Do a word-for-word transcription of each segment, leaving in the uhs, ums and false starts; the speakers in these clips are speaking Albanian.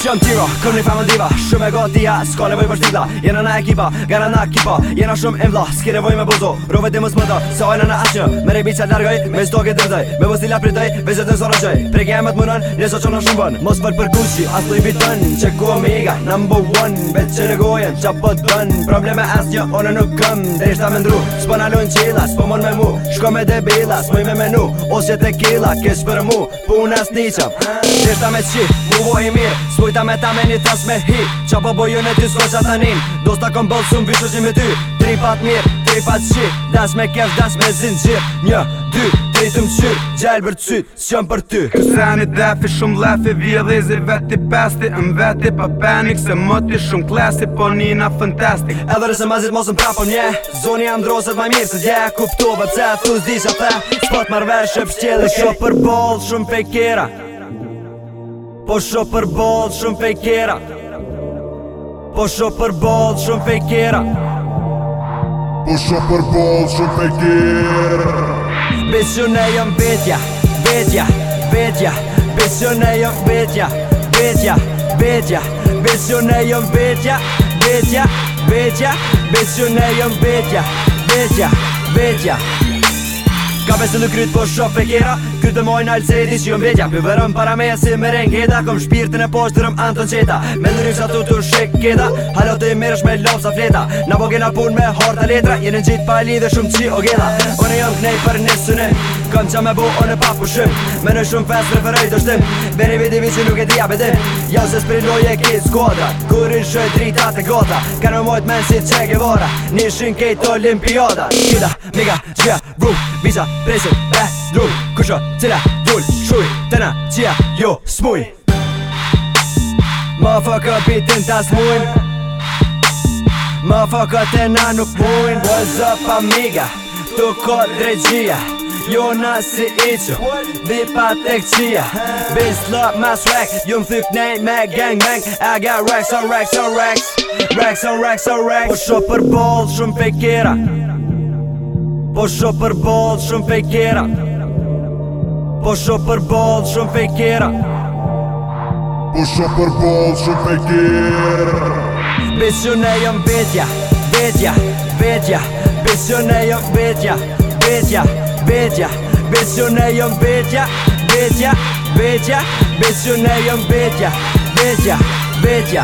Jam tiro, këm një famë diva Shumë e gotia, s'ka nevoj për shtitla Jena na ekipa, gara na kipa Jena shumë imvla, s'ki nevoj me bozo Rove ti më smëta, sa ojna na asnjë Me rebica largoj, me stoke dërdoj Me vëstila pritoj, vezet në sora gjoj Prek jemet mënon, njëso që në shumë bën Mos fal për Gucci, as Louis Vuitton Që ku amiga, number one Bet që regojen, qa po dën Probleme asnjë, one nuk këm Dreshta me ndru, s'po nalun qila S'po mon me mu, shko me debila S'moj me menu, osje tequila Kesh për mu, puna s'niqam Dreshta me qi, mu voj mirë S'pujta me ta me një tas me hi Qa po bojën e ty s'ko qa ta nin Dosta kom bëllë shumë vishë që me ty Tripat mirë, tripat qi Das me kef, das me zinxhir Një, dy, tri të mqyr Gjallë për cyt, s'qëm për ty Kësani defi shumë lefi Vjelizi veti pesti Në veti pa panik Se moti shumë klasi Po nina fantastik Edhe rëse mazit mosën prapon nje Zoni jam droset ma mirë se dje Kuptova pse thu s'di qa the S'pot marvesh e pështjeli Sho për bol shumë fejkera Po sho për bol shumë fejkera Po sho për bol shumë fejkera Po sho për bol shumë fejkera Besione jom betja, betja, betja Besione jom betja, betja, betja Besione jom betja, betja, betja Besione jom betja, betja, betja Ka besë në kryt po shok fejkera Kryt e mojnë alcedi që jom vetja Pëvërëm para meja si me rengeda Kom shpirtin e poshtërëm Anton Qeta Me në ryksa tu tu shek keda Halo të i mirësh me lop sa fleta Na po kena pun me horta letra Jenë në gjitë pa lidhe shumë qi o gela One jom knej për një synim Kom qa me bu one pa pushim Me në shumë fest referoj të shtim Beni vidi vi që nuk e dija bedim Ja se s'priloj e kit skuadra Kur i shoj drita të gota Ka në mojt men si Che Guevara Nishin kejt olimpiada Kida, miga, gjia, rum, visa Presin, be, drum, kusho, cila, dull, shuj Tëna, qia, jo, smuj Motherfucker bitin ta smujn Motherfucker tëna nuk mujn What's up amiga, tu ko drejgjia Jo na si iqo, vipa tek qia Biz lop ma swag, ju m'thyk nej me gang bang I got racks on racks on racks Racks on racks on racks Po sho për bol shumë fejkera Po sho për bol shumë fejkera Po sho për bol shumë fejkera Po sho për bol shumë fejkera Besione jom betja, betja, betja Besione jom betja, betja, betja Besione jom betja, betja, betja Besione jom betja, betja, betja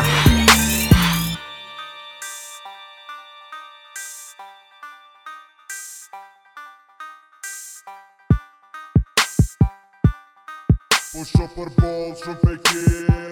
Po sho për bol shumë fejkera